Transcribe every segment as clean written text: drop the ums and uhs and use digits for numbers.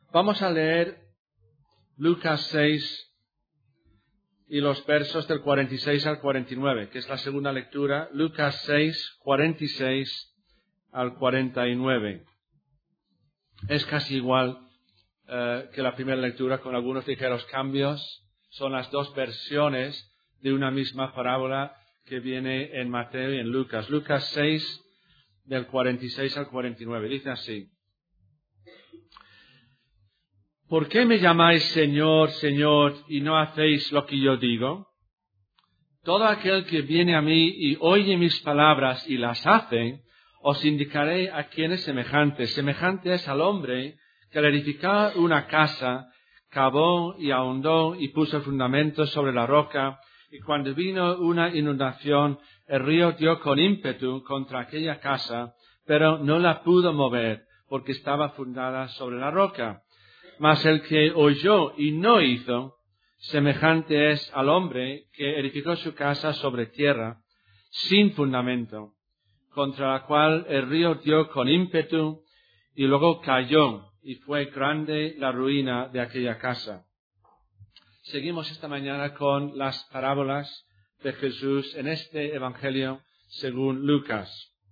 Vamos a leer Lucas 6 y los versos del 46 al 49, que es la segunda lectura. Lucas 6, 46 al 49. Es casi igual que la primera lectura, con algunos ligeros cambios. Son las dos versiones de una misma parábola que viene en Mateo y en Lucas. Lucas 6, del 46 al 49. Dice así: ¿Por qué me llamáis Señor, Señor, y no hacéis lo que yo digo? Todo aquel que viene a mí y oye mis palabras y las hace, os indicaré a quién es semejante. Semejante es al hombre que al edificar una casa, cavó y ahondó y puso el fundamento sobre la roca, y cuando vino una inundación, el río dio con ímpetu contra aquella casa, pero no la pudo mover, porque estaba fundada sobre la roca. Mas el que oyó y no hizo, semejante es al hombre que edificó su casa sobre tierra, sin fundamento, contra la cual el río dio con ímpetu, y luego cayó, y fue grande la ruina de aquella casa. Seguimos esta mañana con las parábolas de Jesús en este Evangelio según Lucas.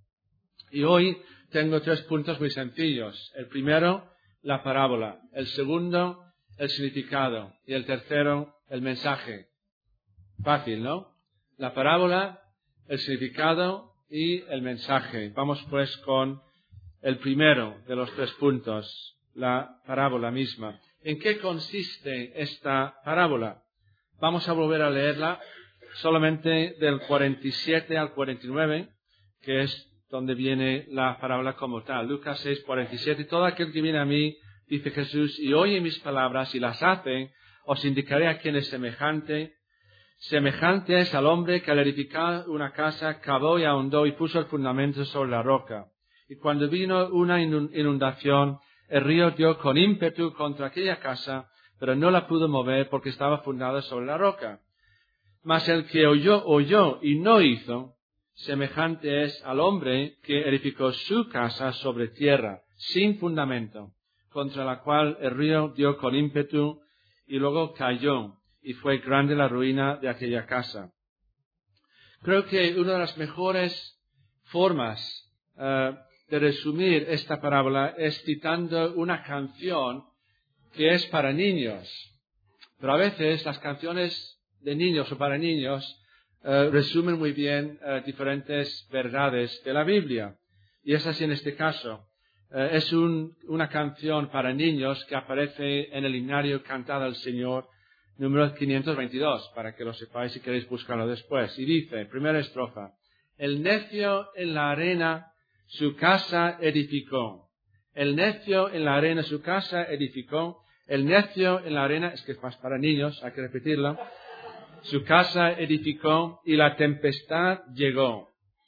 Y hoy tengo 3 puntos muy sencillos. El primero, la parábola. El segundo, el significado. Y el tercero, el mensaje. Fácil, ¿no? La parábola, el significado y el mensaje. Vamos pues con el primero de los 3 puntos, la parábola misma. ¿En qué consiste esta parábola? Vamos a volver a leerla solamente del 47 al 49, que es donde viene la parábola como tal. Lucas 6, 47. Todo aquel que viene a mí, dice Jesús, y oye mis palabras y las hace, os indicaré a quién es semejante. Semejante es al hombre que al edificar una casa, cavó y ahondó y puso el fundamento sobre la roca. Y cuando vino una inundación, el río dio con ímpetu contra aquella casa, pero no la pudo mover porque estaba fundada sobre la roca. Mas el que oyó y no hizo, semejante es al hombre que edificó su casa sobre tierra, sin fundamento, contra la cual el río dio con ímpetu y luego cayó, y fue grande la ruina de aquella casa. Creo que una de las mejores formas de resumir esta parábola es citando una canción que es para niños. Pero a veces las canciones de niños o para niños resumen muy bien diferentes verdades de la Biblia. Y es así en este caso. Es una canción para niños que aparece en el himnario Cantada al Señor, número 522, para que lo sepáis si queréis buscarlo después. Y dice, primera estrofa: el necio en la arena su casa edificó. El necio en la arena su casa edificó. El necio en la arena, es que es más para niños, hay que repetirlo. Su casa edificó y la tempestad llegó.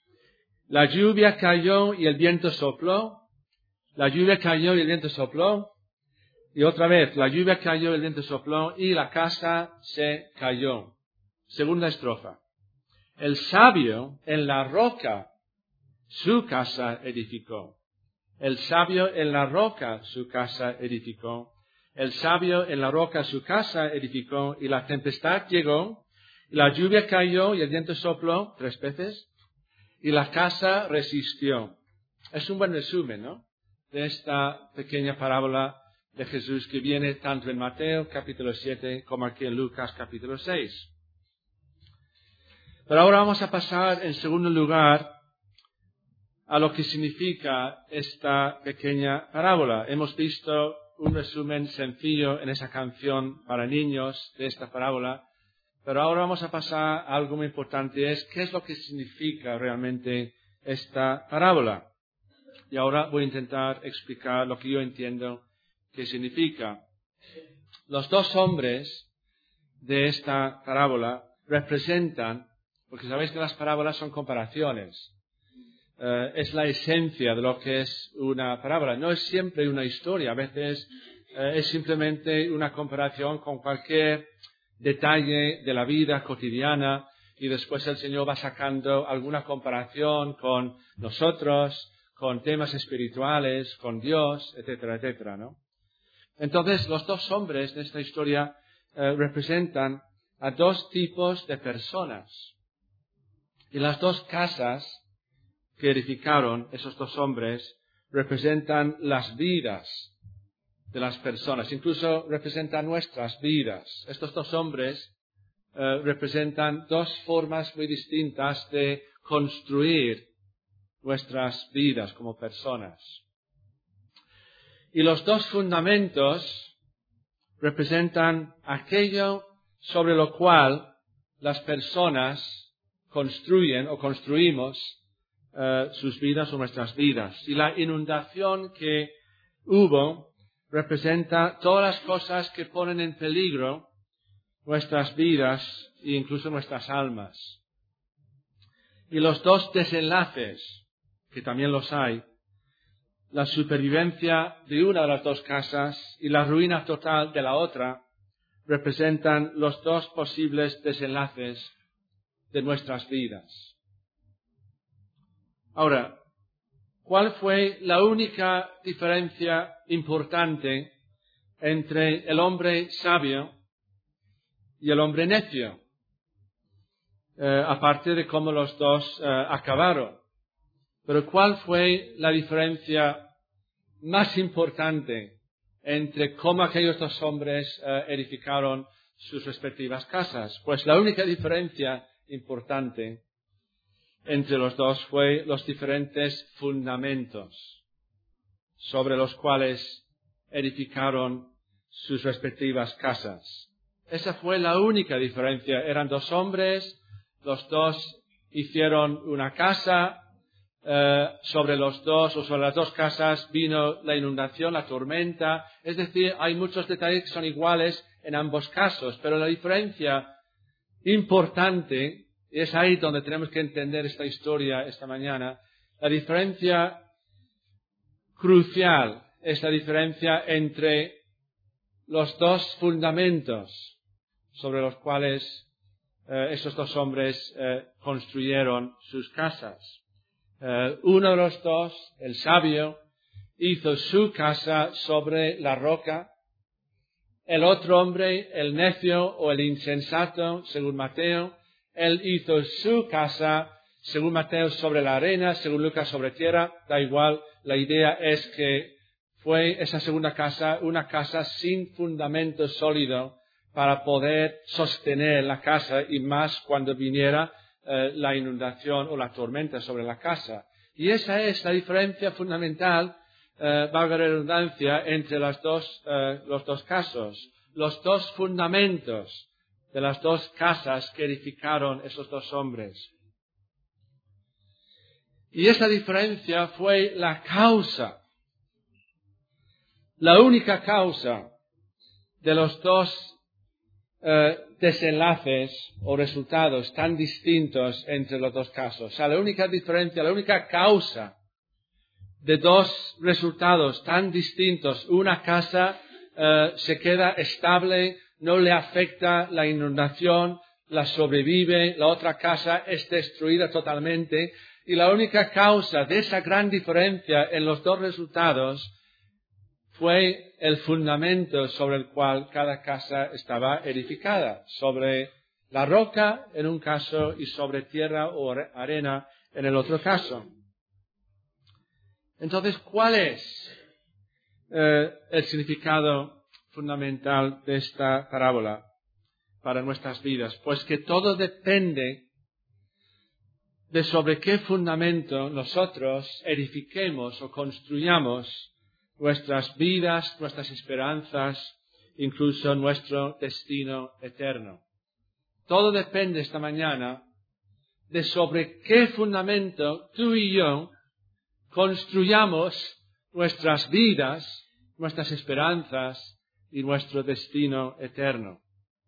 La lluvia cayó y el viento sopló. La lluvia cayó y el viento sopló. Y otra vez, la lluvia cayó, el viento sopló y la casa se cayó. Segunda estrofa. El sabio en la roca su casa edificó. El sabio en la roca su casa edificó. El sabio en la roca su casa edificó y la tempestad llegó. Y la lluvia cayó y el viento sopló 3 veces y la casa resistió. Es un buen resumen, ¿no?, de esta pequeña parábola de Jesús que viene tanto en Mateo capítulo 7 como aquí en Lucas capítulo 6. Pero ahora vamos a pasar en segundo lugar a lo que significa esta pequeña parábola. Hemos visto un resumen sencillo en esa canción para niños de esta parábola, pero ahora vamos a pasar a algo muy importante, es qué es lo que significa realmente esta parábola. Y ahora voy a intentar explicar lo que yo entiendo que significa. Los 2 hombres de esta parábola representan, porque sabéis que las parábolas son comparaciones, es la esencia de lo que es una parábola. No es siempre una historia, a veces es simplemente una comparación con cualquier detalle de la vida cotidiana y después el Señor va sacando alguna comparación con nosotros, con temas espirituales, con Dios, etcétera, etcétera, ¿no? Entonces, los dos hombres de esta historia representan a dos tipos de personas. Y las dos casas que edificaron esos dos hombres representan las vidas de las personas, incluso representan nuestras vidas. Estos dos hombres representan dos formas muy distintas de construir nuestras vidas como personas. Y los dos fundamentos representan aquello sobre lo cual las personas construyen o construimos sus vidas o nuestras vidas. Y la inundación que hubo representa todas las cosas que ponen en peligro nuestras vidas e incluso nuestras almas. Y los dos desenlaces, que también los hay, la supervivencia de una de las dos casas y la ruina total de la otra, representan los dos posibles desenlaces de nuestras vidas. Ahora, ¿cuál fue la única diferencia importante entre el hombre sabio y el hombre necio? Aparte de cómo los dos acabaron. Pero ¿cuál fue la diferencia más importante entre cómo aquellos dos hombres edificaron sus respectivas casas? Pues la única diferencia importante entre los dos fue los diferentes fundamentos sobre los cuales edificaron sus respectivas casas. Esa fue la única diferencia. Eran dos hombres, los dos hicieron una casa, sobre los dos o sobre las dos casas vino la inundación, la tormenta. Es decir, hay muchos detalles que son iguales en ambos casos, pero la diferencia importante, y es ahí donde tenemos que entender esta historia esta mañana, la diferencia crucial es la diferencia entre los dos fundamentos sobre los cuales esos dos hombres construyeron sus casas. Uno de los dos, el sabio, hizo su casa sobre la roca. El otro hombre, el necio o el insensato, según Mateo, él hizo su casa, según Mateo, sobre la arena, según Lucas, sobre tierra. Da igual, la idea es que fue esa segunda casa una casa sin fundamento sólido para poder sostener la casa y más cuando viniera la inundación o la tormenta sobre la casa. Y esa es la diferencia fundamental, valga la redundancia, entre los dos casos. Los dos fundamentos de las dos casas que edificaron esos dos hombres. Y esa diferencia fue la causa, la única causa de los dos desenlaces o resultados tan distintos entre los dos casos. O sea, la única diferencia, la única causa de dos resultados tan distintos. Una casa se queda estable, no le afecta la inundación, la sobrevive, la otra casa es destruida totalmente. Y la única causa de esa gran diferencia en los dos resultados fue el fundamento sobre el cual cada casa estaba edificada, sobre la roca en un caso y sobre tierra o arena en el otro caso. Entonces, ¿cuál es el significado fundamental de esta parábola para nuestras vidas? Pues que todo depende de sobre qué fundamento nosotros edifiquemos o construyamos nuestras vidas, nuestras esperanzas, incluso nuestro destino eterno. Todo depende esta mañana de sobre qué fundamento tú y yo construyamos nuestras vidas, nuestras esperanzas y nuestro destino eterno.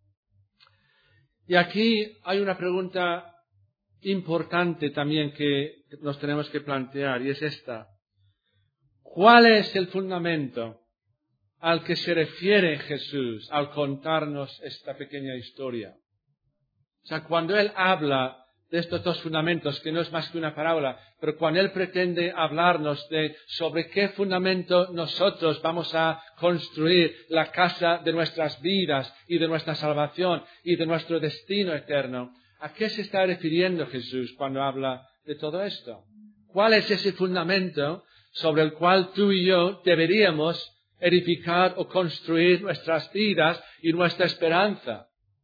Y aquí hay una pregunta importante también que nos tenemos que plantear, y es esta. ¿Cuál es el fundamento al que se refiere Jesús al contarnos esta pequeña historia? O sea, cuando Él habla de estos dos fundamentos, que no es más que una parábola, pero cuando Él pretende hablarnos sobre qué fundamento nosotros vamos a construir la casa de nuestras vidas y de nuestra salvación y de nuestro destino eterno, ¿a qué se está refiriendo Jesús cuando habla de todo esto? ¿Cuál es ese fundamento sobre el cual tú y yo deberíamos edificar o construir nuestras vidas y nuestra esperanza?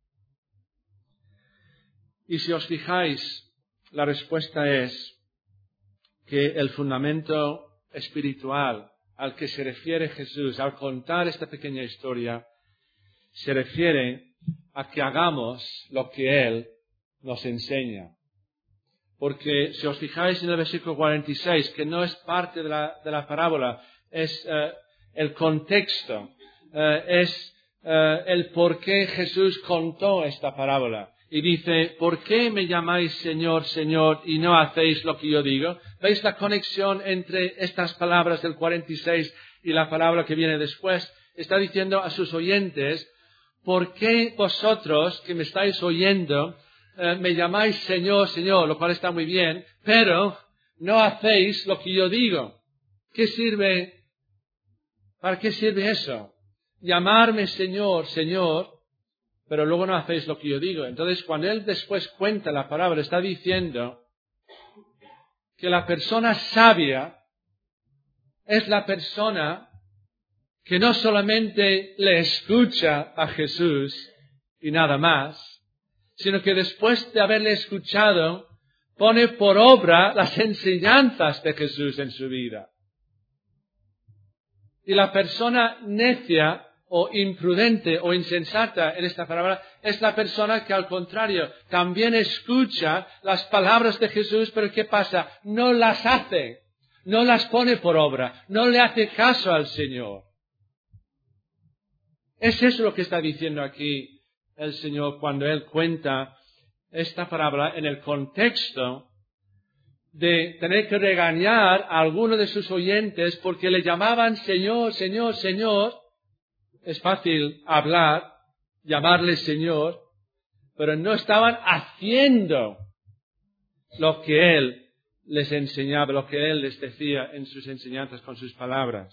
Y si os fijáis, la respuesta es que el fundamento espiritual al que se refiere Jesús al contar esta pequeña historia se refiere a que hagamos lo que Él nos enseña. Porque si os fijáis en el versículo 46, que no es parte de la parábola, es el contexto, es el por qué Jesús contó esta parábola. Y dice, ¿por qué me llamáis Señor, Señor, y no hacéis lo que yo digo? ¿Veis la conexión entre estas palabras del 46 y la palabra que viene después? Está diciendo a sus oyentes, ¿por qué vosotros que me estáis oyendo me llamáis Señor, Señor? Lo cual está muy bien, pero no hacéis lo que yo digo. ¿Para qué sirve eso? Llamarme Señor, Señor, pero luego no hacéis lo que yo digo. Entonces, cuando Él después cuenta la palabra, está diciendo que la persona sabia es la persona que no solamente le escucha a Jesús y nada más, sino que después de haberle escuchado, pone por obra las enseñanzas de Jesús en su vida. Y la persona necia o imprudente o insensata en esta palabra es la persona que al contrario también escucha las palabras de Jesús, pero ¿qué pasa? No las hace, no las pone por obra, no le hace caso al Señor. Es eso lo que está diciendo aquí el Señor cuando Él cuenta esta parábola en el contexto de tener que regañar a alguno de sus oyentes porque le llamaban Señor, Señor, Señor. Es fácil hablar, llamarle Señor, pero no estaban haciendo lo que Él les enseñaba, lo que Él les decía en sus enseñanzas con sus palabras.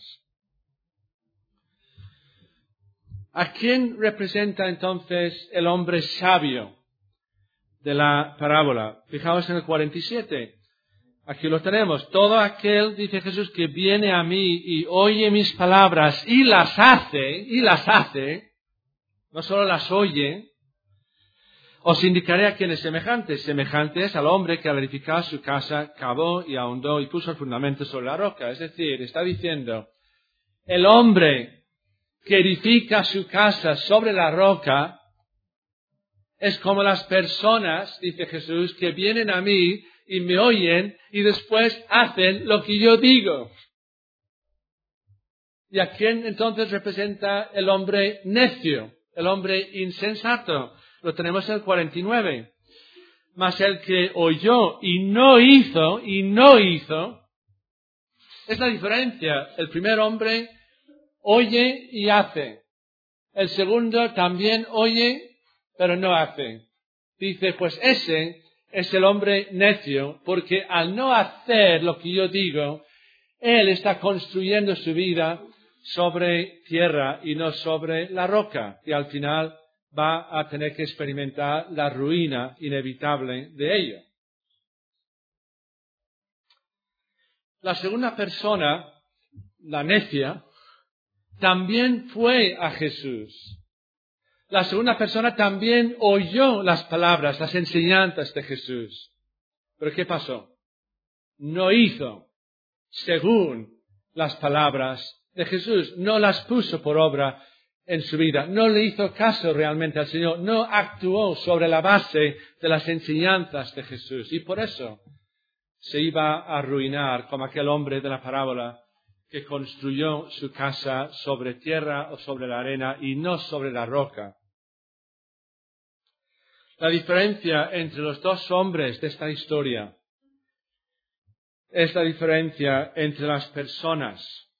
¿A quién representa entonces el hombre sabio de la parábola? Fijaos en el 47. Aquí lo tenemos. Todo aquel, dice Jesús, que viene a mí y oye mis palabras y las hace, no solo las oye, os indicaré a quién es semejante. Semejante es al hombre que al edificar su casa cavó y ahondó y puso el fundamento sobre la roca. Es decir, está diciendo, el hombre que edifica su casa sobre la roca es como las personas, dice Jesús, que vienen a mí y me oyen y después hacen lo que yo digo. ¿Y a quién entonces representa el hombre necio, el hombre insensato? Lo tenemos en el 49. Mas el que oyó y no hizo, es la diferencia. El primer hombre oye y hace. El segundo también oye, pero no hace. Dice, pues ese es el hombre necio, porque al no hacer lo que yo digo, él está construyendo su vida sobre tierra y no sobre la roca, y al final va a tener que experimentar la ruina inevitable de ello. La segunda persona, la necia, también fue a Jesús. La segunda persona también oyó las palabras, las enseñanzas de Jesús. ¿Pero qué pasó? No hizo según las palabras de Jesús. No las puso por obra en su vida. No le hizo caso realmente al Señor. No actuó sobre la base de las enseñanzas de Jesús. Y por eso se iba a arruinar como aquel hombre de la parábola que construyó su casa sobre tierra o sobre la arena y no sobre la roca. La diferencia entre los dos hombres de esta historia es la diferencia entre las personas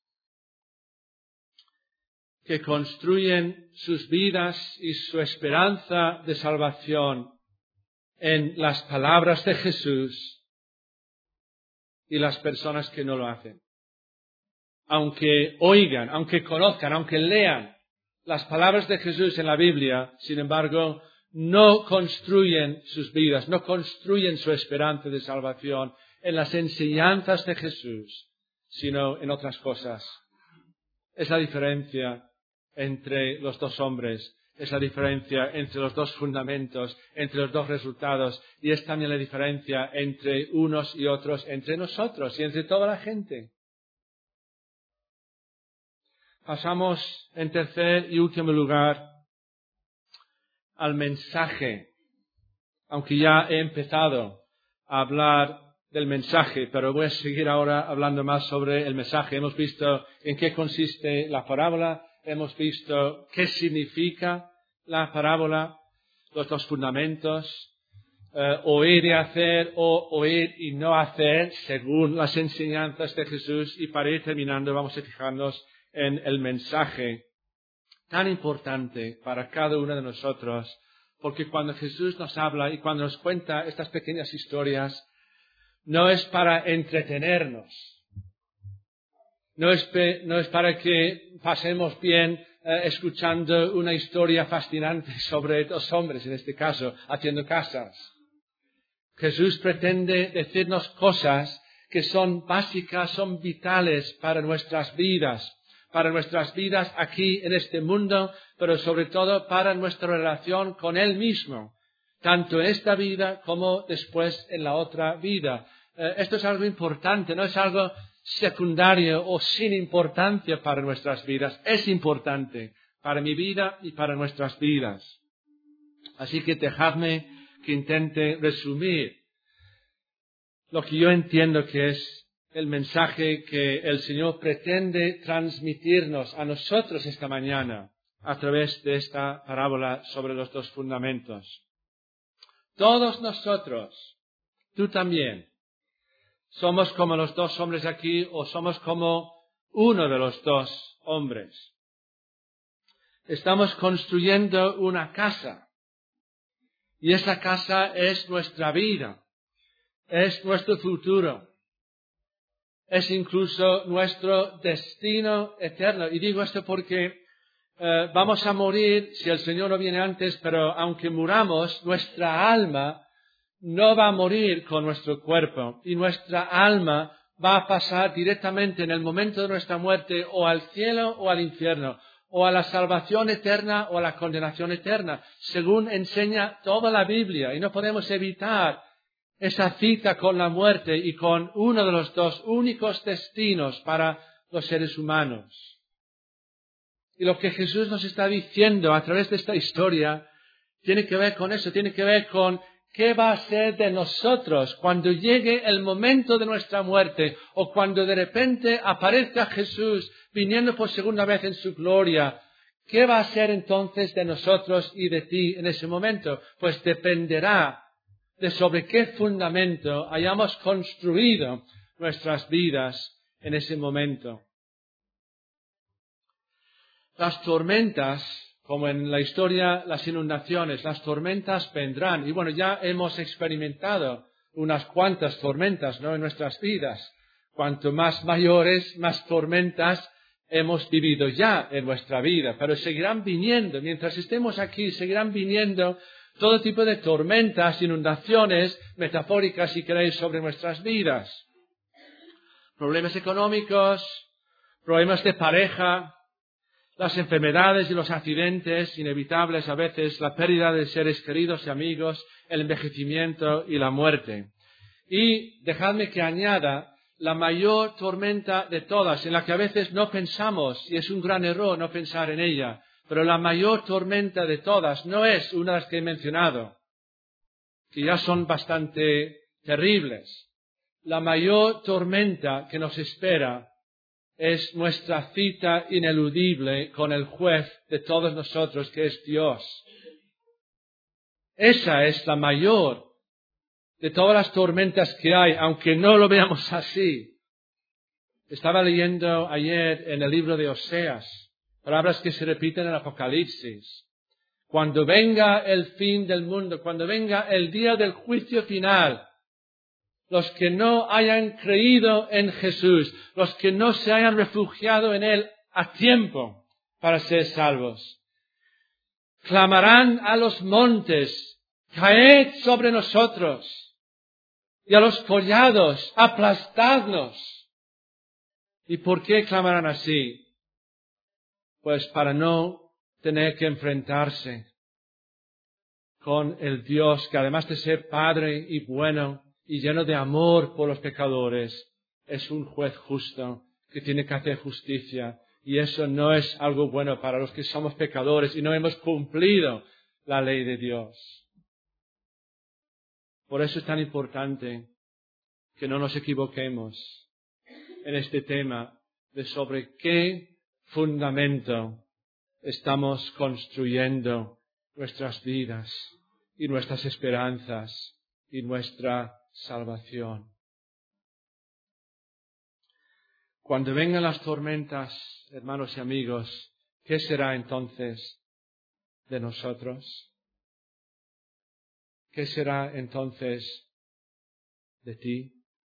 que construyen sus vidas y su esperanza de salvación en las palabras de Jesús y las personas que no lo hacen. Aunque oigan, aunque conozcan, aunque lean las palabras de Jesús en la Biblia, sin embargo, no construyen sus vidas, no construyen su esperanza de salvación en las enseñanzas de Jesús, sino en otras cosas. Es la diferencia entre los dos hombres, es la diferencia entre los dos fundamentos, entre los dos resultados, y es también la diferencia entre unos y otros, entre nosotros y entre toda la gente. Pasamos, en tercer y último lugar, al mensaje. Aunque ya he empezado a hablar del mensaje, pero voy a seguir ahora hablando más sobre el mensaje. Hemos visto en qué consiste la parábola, hemos visto qué significa la parábola, los dos fundamentos, oír y hacer o oír y no hacer según las enseñanzas de Jesús. Y para ir terminando vamos a fijarnos en el mensaje tan importante para cada uno de nosotros, porque cuando Jesús nos habla y cuando nos cuenta estas pequeñas historias, no es para entretenernos, no es para que pasemos bien escuchando una historia fascinante sobre dos hombres, en este caso, haciendo casas. Jesús pretende decirnos cosas que son básicas, son vitales para nuestras vidas aquí en este mundo, pero sobre todo para nuestra relación con Él mismo, tanto en esta vida como después en la otra vida. Esto es algo importante, no es algo secundario o sin importancia para nuestras vidas. Es importante para mi vida y para nuestras vidas. Así que dejadme que intente resumir lo que yo entiendo que es el mensaje que el Señor pretende transmitirnos a nosotros esta mañana a través de esta parábola sobre los dos fundamentos. Todos nosotros, tú también, somos como los dos hombres aquí o somos como uno de los dos hombres. Estamos construyendo una casa y esa casa es nuestra vida, es nuestro futuro. Es incluso nuestro destino eterno. Y digo esto porque vamos a morir si el Señor no viene antes, pero aunque muramos, nuestra alma no va a morir con nuestro cuerpo. Y nuestra alma va a pasar directamente en el momento de nuestra muerte o al cielo o al infierno, o a la salvación eterna o a la condenación eterna, según enseña toda la Biblia. Y no podemos evitar esa cita con la muerte y con uno de los dos únicos destinos para los seres humanos. Y lo que Jesús nos está diciendo a través de esta historia tiene que ver con eso, tiene que ver con qué va a ser de nosotros cuando llegue el momento de nuestra muerte o cuando de repente aparezca Jesús viniendo por segunda vez en su gloria. ¿Qué va a ser entonces de nosotros y de ti en ese momento? Pues dependerá de sobre qué fundamento hayamos construido nuestras vidas en ese momento. Las tormentas, como en la historia, las inundaciones, las tormentas vendrán. Y bueno, ya hemos experimentado unas cuantas tormentas, ¿no?, en nuestras vidas. Cuanto más mayores, más tormentas hemos vivido ya en nuestra vida. Pero seguirán viniendo, mientras estemos aquí, seguirán viniendo todo tipo de tormentas, inundaciones, metafóricas si queréis, sobre nuestras vidas. Problemas económicos, problemas de pareja, las enfermedades y los accidentes inevitables a veces, la pérdida de seres queridos y amigos, el envejecimiento y la muerte. Y dejadme que añada la mayor tormenta de todas, en la que a veces no pensamos, y es un gran error no pensar en ella, pero la mayor tormenta de todas no es una de las que he mencionado, que ya son bastante terribles. La mayor tormenta que nos espera es nuestra cita ineludible con el juez de todos nosotros, que es Dios. Esa es la mayor de todas las tormentas que hay, aunque no lo veamos así. Estaba leyendo ayer en el libro de Oseas, palabras que se repiten en el Apocalipsis, Cuando venga el fin del mundo, cuando venga el día del juicio final, los que no hayan creído en Jesús, los que no se hayan refugiado en Él a tiempo para ser salvos, clamarán a los montes, caed sobre nosotros, y a los collados, aplastadnos. ¿Y por qué clamarán así? Pues para no tener que enfrentarse con el Dios que, además de ser Padre y bueno y lleno de amor por los pecadores, es un juez justo que tiene que hacer justicia. Y eso no es algo bueno para los que somos pecadores y no hemos cumplido la ley de Dios. Por eso es tan importante que no nos equivoquemos en este tema de sobre qué fundamento estamos construyendo nuestras vidas y nuestras esperanzas y nuestra salvación. Cuando vengan las tormentas, hermanos y amigos, ¿qué será entonces de nosotros? ¿Qué será entonces de ti?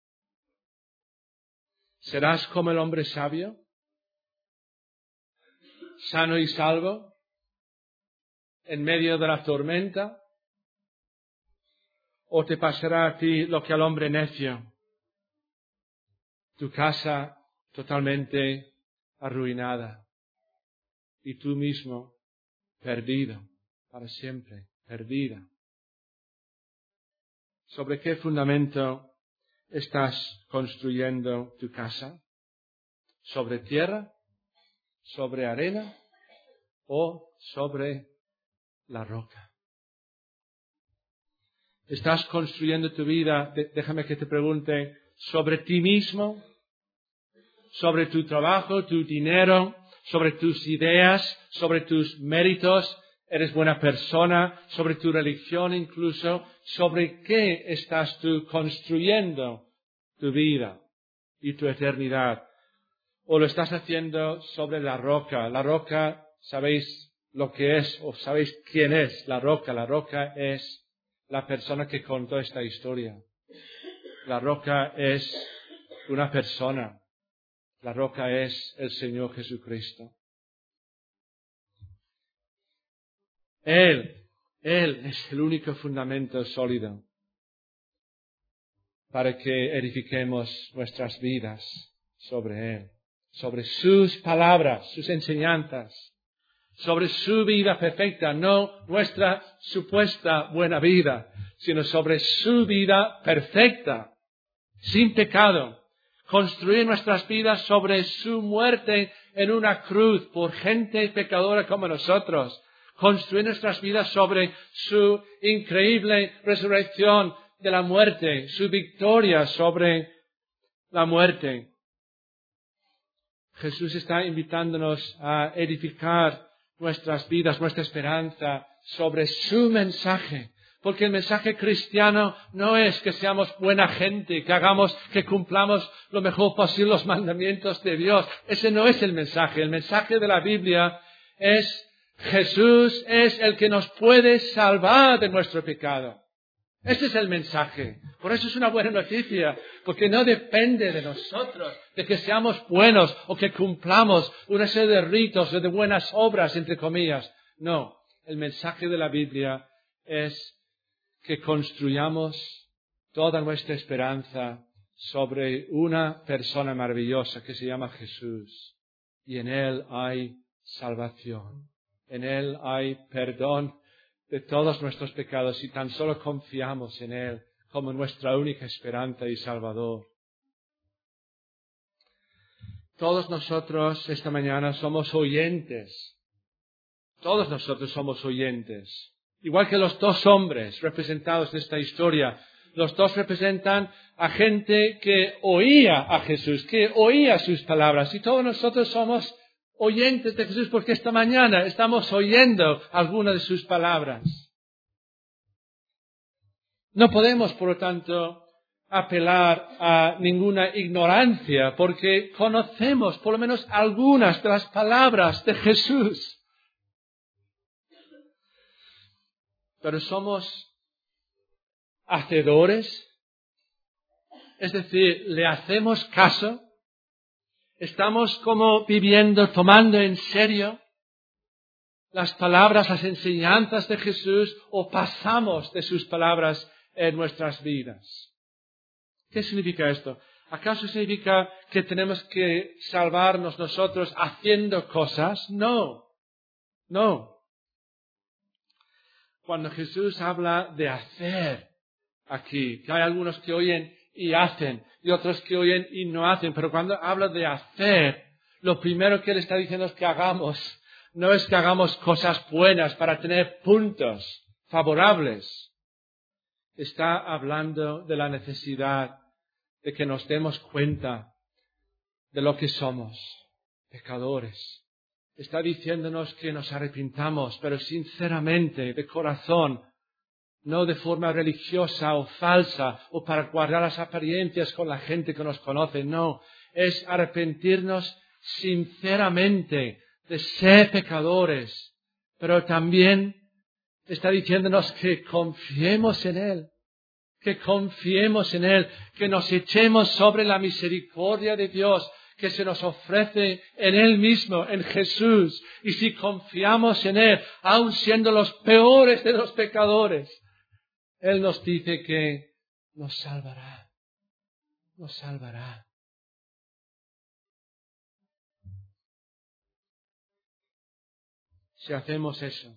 ¿Serás como el hombre sabio, sano y salvo, en medio de la tormenta? ¿O te pasará a ti lo que al hombre necio? Tu casa totalmente arruinada y tú mismo perdido para siempre, perdida. ¿Sobre qué fundamento estás construyendo tu casa? ¿Sobre tierra? ¿Sobre arena? ¿O sobre la roca? ¿Estás construyendo tu vida, déjame que te pregunte, sobre ti mismo? ¿Sobre tu trabajo, tu dinero? ¿Sobre tus ideas? ¿Sobre tus méritos? ¿Eres buena persona? ¿Sobre tu religión incluso? ¿Sobre qué estás tú construyendo tu vida y tu eternidad? ¿O lo estás haciendo sobre la roca? La roca, ¿sabéis lo que es o sabéis quién es la roca? La roca es la persona que contó esta historia. La roca es una persona. La roca es el Señor Jesucristo. Él es el único fundamento sólido para que edifiquemos nuestras vidas sobre Él, sobre sus palabras, sus enseñanzas, sobre su vida perfecta, no nuestra supuesta buena vida, sino sobre su vida perfecta, sin pecado. Construir nuestras vidas sobre su muerte en una cruz por gente pecadora como nosotros. Construir nuestras vidas sobre su increíble resurrección de la muerte, su victoria sobre la muerte. Jesús está invitándonos a edificar nuestras vidas, nuestra esperanza sobre su mensaje. Porque el mensaje cristiano no es que seamos buena gente, que cumplamos lo mejor posible los mandamientos de Dios. Ese no es el mensaje. El mensaje de la Biblia es Jesús es el que nos puede salvar de nuestro pecado. Ese es el mensaje. Por eso es una buena noticia, porque no depende de nosotros, de que seamos buenos o que cumplamos una serie de ritos o de buenas obras, entre comillas. No, el mensaje de la Biblia es que construyamos toda nuestra esperanza sobre una persona maravillosa que se llama Jesús. Y en Él hay salvación. En Él hay perdón de todos nuestros pecados si tan solo confiamos en Él como nuestra única esperanza y Salvador. Todos nosotros esta mañana somos oyentes. Todos nosotros somos oyentes. Igual que los dos hombres representados en esta historia. Los dos representan a gente que oía a Jesús, que oía sus palabras. Y todos nosotros somos oyentes de Jesús porque esta mañana estamos oyendo algunas de sus palabras. No podemos, por lo tanto, apelar a ninguna ignorancia porque conocemos por lo menos algunas de las palabras de Jesús. pero somos hacedores, es decir, le hacemos caso, estamos como viviendo, tomando en serio las palabras, las enseñanzas de Jesús, o pasamos de sus palabras en nuestras vidas. ¿Qué significa esto? ¿Acaso significa que tenemos que salvarnos nosotros haciendo cosas? No, no. Cuando Jesús habla de hacer aquí, que hay algunos que oyen y hacen, y otros que oyen y no hacen, pero cuando habla de hacer, lo primero que Él está diciendo es que hagamos. No es que hagamos cosas buenas para tener puntos favorables. Está hablando de la necesidad de que nos demos cuenta de lo que somos, pecadores. Está diciéndonos que nos arrepintamos, pero sinceramente, de corazón, no de forma religiosa o falsa, o para guardar las apariencias con la gente que nos conoce. No, es arrepentirnos sinceramente de ser pecadores, pero también está diciéndonos que confiemos en Él, que confiemos en Él, que nos echemos sobre la misericordia de Dios, que se nos ofrece en Él mismo, en Jesús. Y si confiamos en Él, aun siendo los peores de los pecadores, Él nos dice que nos salvará, nos salvará. Si hacemos eso,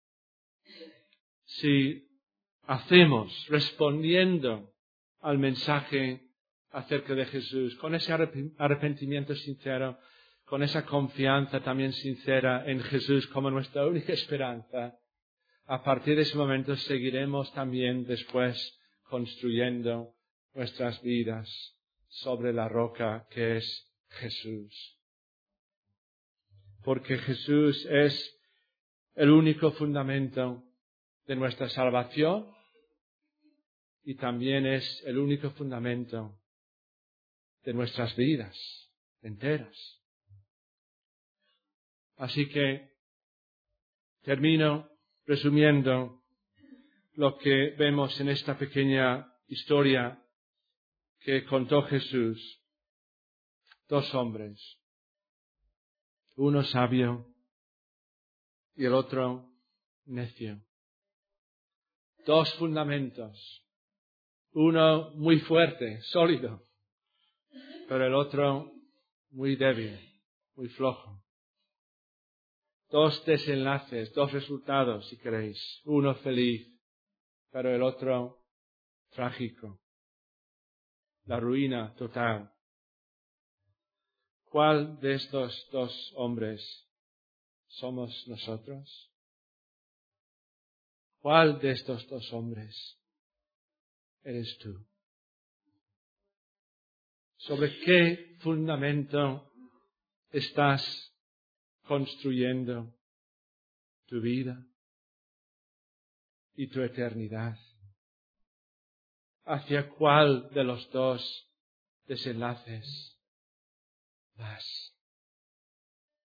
si hacemos respondiendo al mensaje acerca de Jesús, con ese arrepentimiento sincero, con esa confianza también sincera en Jesús como nuestra única esperanza, a partir de ese momento seguiremos también después construyendo nuestras vidas sobre la roca que es Jesús. Porque Jesús es el único fundamento de nuestra salvación y también es el único fundamento de nuestras vidas enteras. Así que termino resumiendo lo que vemos en esta pequeña historia que contó Jesús. Dos hombres, uno sabio y el otro necio. Dos fundamentos, uno muy fuerte, sólido, pero el otro muy débil, muy flojo. Dos desenlaces, dos resultados, si queréis. Uno feliz, pero el otro trágico. La ruina total. ¿Cuál de estos dos hombres somos nosotros? ¿Cuál de estos dos hombres eres tú? ¿Sobre qué fundamento estás construyendo tu vida y tu eternidad? ¿Hacia cuál de los dos desenlaces vas?